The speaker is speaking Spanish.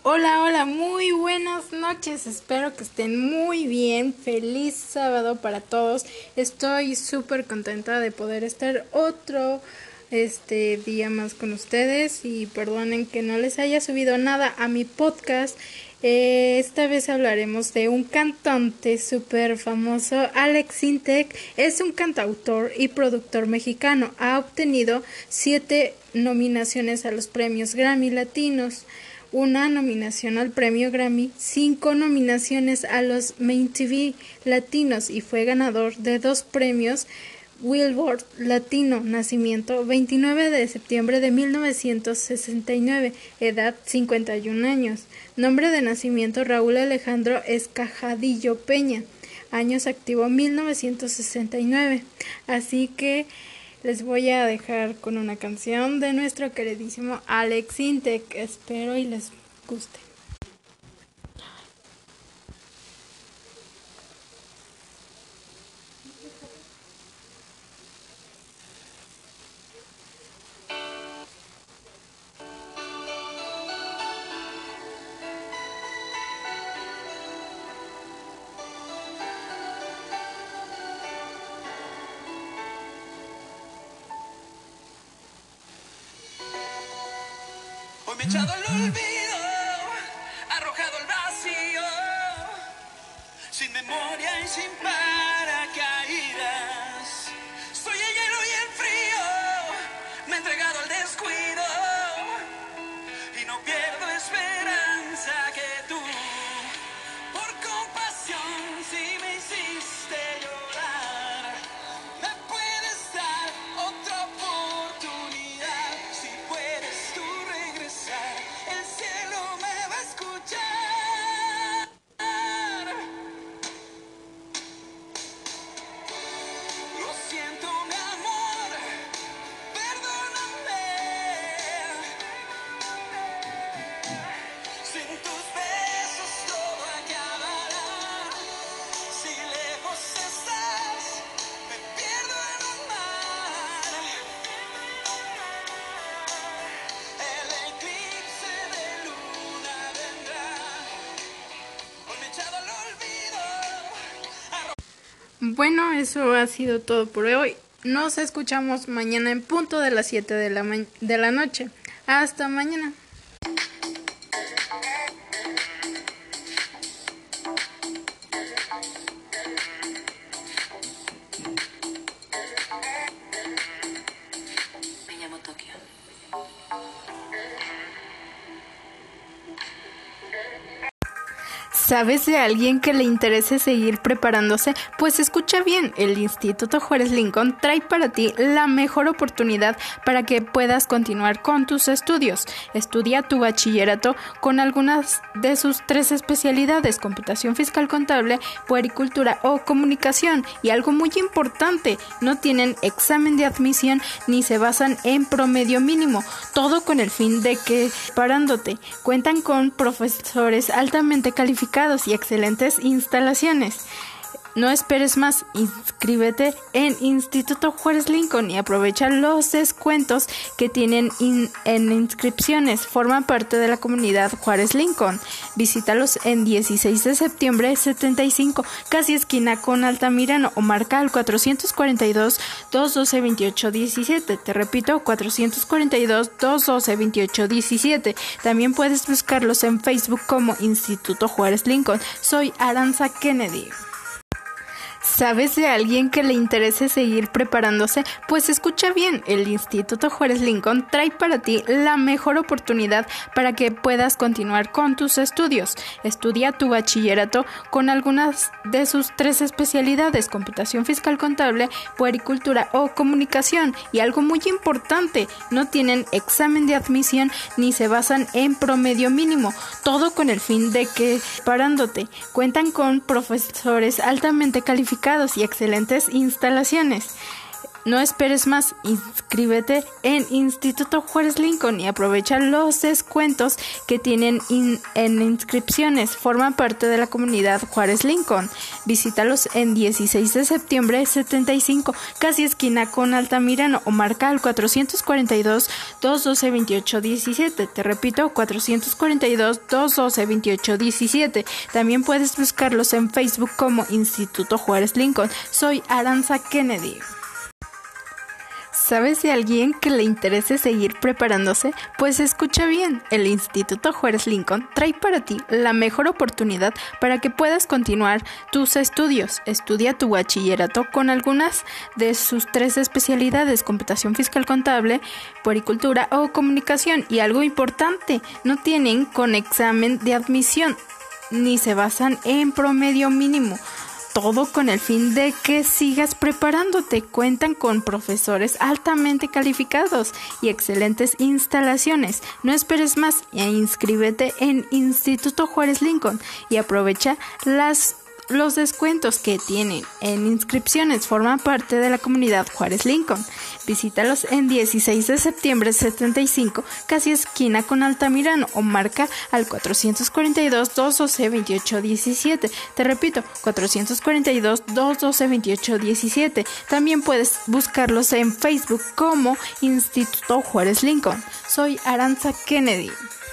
Hola, hola, muy buenas noches, espero que estén muy bien, feliz sábado para todos. Estoy súper contenta de poder estar otro día más con ustedes y perdonen que no les haya subido nada a mi podcast. Esta vez hablaremos de un cantante súper famoso, Alex Sintek. Es un cantautor y productor mexicano. Ha obtenido 7 nominaciones a los premios Grammy Latinos, una nominación al premio Grammy, 5 nominaciones a los MTV Latinos y fue ganador de 2 premios Billboard Latino. Nacimiento 29 de septiembre de 1969, edad 51 años. Nombre de nacimiento Raúl Alejandro Escajadillo Peña. Años activo 1969. Así que les voy a dejar con una canción de nuestro queridísimo Alex Sintek. Espero y les guste. Hoy me he echado al olvido, arrojado al vacío, sin memoria y sin paracaídas. Soy el hielo y el frío, me he entregado al descuido y no pierdo esperanza que tú, por compasión, si me hiciste llorar, me puedes dar otra oportunidad. Si puedes tú regresar, el cielo me va a escuchar. Lo siento, mi amor, perdóname. Sin tus besos todo acabará. Si lejos estás, me pierdo en un mar. El eclipse de luna vendrá. Hoy me he echado al olvido. Bueno, eso ha sido todo por hoy. Nos escuchamos mañana en punto de las 7 de la noche. Hasta mañana. Me llamo Tokio. ¿Sabes de alguien que le interese seguir preparándose? Pues escucha bien, el Instituto Juárez Lincoln trae para ti la mejor oportunidad para que puedas continuar con tus estudios. Estudia tu bachillerato con algunas de sus 3 especialidades: computación fiscal contable, puericultura o comunicación. Y algo muy importante, no tienen examen de admisión ni se basan en promedio mínimo, todo con el fin de que, preparándote, cuentan con profesores altamente calificados y excelentes instalaciones. No esperes más, inscríbete en Instituto Juárez Lincoln y aprovecha los descuentos que tienen en inscripciones. Forman parte de la comunidad Juárez Lincoln. Visítalos en 16 de septiembre 75, casi esquina con Altamirano, o marca al 442-212-2817. Te repito, 442-212-2817. También puedes buscarlos en Facebook como Instituto Juárez Lincoln. Soy Aranza Kennedy. ¿Sabes de alguien que le interese seguir preparándose? Pues escucha bien, el Instituto Juárez Lincoln trae para ti la mejor oportunidad para que puedas continuar con tus estudios. Estudia tu bachillerato con algunas de sus 3 especialidades: computación fiscal contable, puericultura o comunicación. Y algo muy importante, no tienen examen de admisión ni se basan en promedio mínimo, todo con el fin de que, preparándote, cuentan con profesores altamente calificados y excelentes instalaciones. No esperes más, inscríbete en Instituto Juárez Lincoln y aprovecha los descuentos que tienen en inscripciones. Forma parte de la comunidad Juárez Lincoln. Visítalos en 16 de septiembre 75, casi esquina con Altamirano, o marca al 442-212-2817. Te repito, 442-212-2817. También puedes buscarlos en Facebook como Instituto Juárez Lincoln. Soy Aranza Kennedy. ¿Sabes de alguien que le interese seguir preparándose? Pues escucha bien, el Instituto Juárez Lincoln trae para ti la mejor oportunidad para que puedas continuar tus estudios. Estudia tu bachillerato con algunas de sus 3 especialidades: computación fiscal contable, puericultura o comunicación. Y algo importante, no tienen con examen de admisión, ni se basan en promedio mínimo. Todo con el fin de que sigas preparándote. Cuentan con profesores altamente calificados y excelentes instalaciones. No esperes más e inscríbete en Instituto Juárez Lincoln y aprovecha los descuentos que tienen en inscripciones. Forma parte de la comunidad Juárez Lincoln. Visítalos en 16 de septiembre 75, casi esquina con Altamirano, o marca al 442-212-2817. Te repito, 442-212-2817. También puedes buscarlos en Facebook como Instituto Juárez Lincoln. Soy Aranza Kennedy.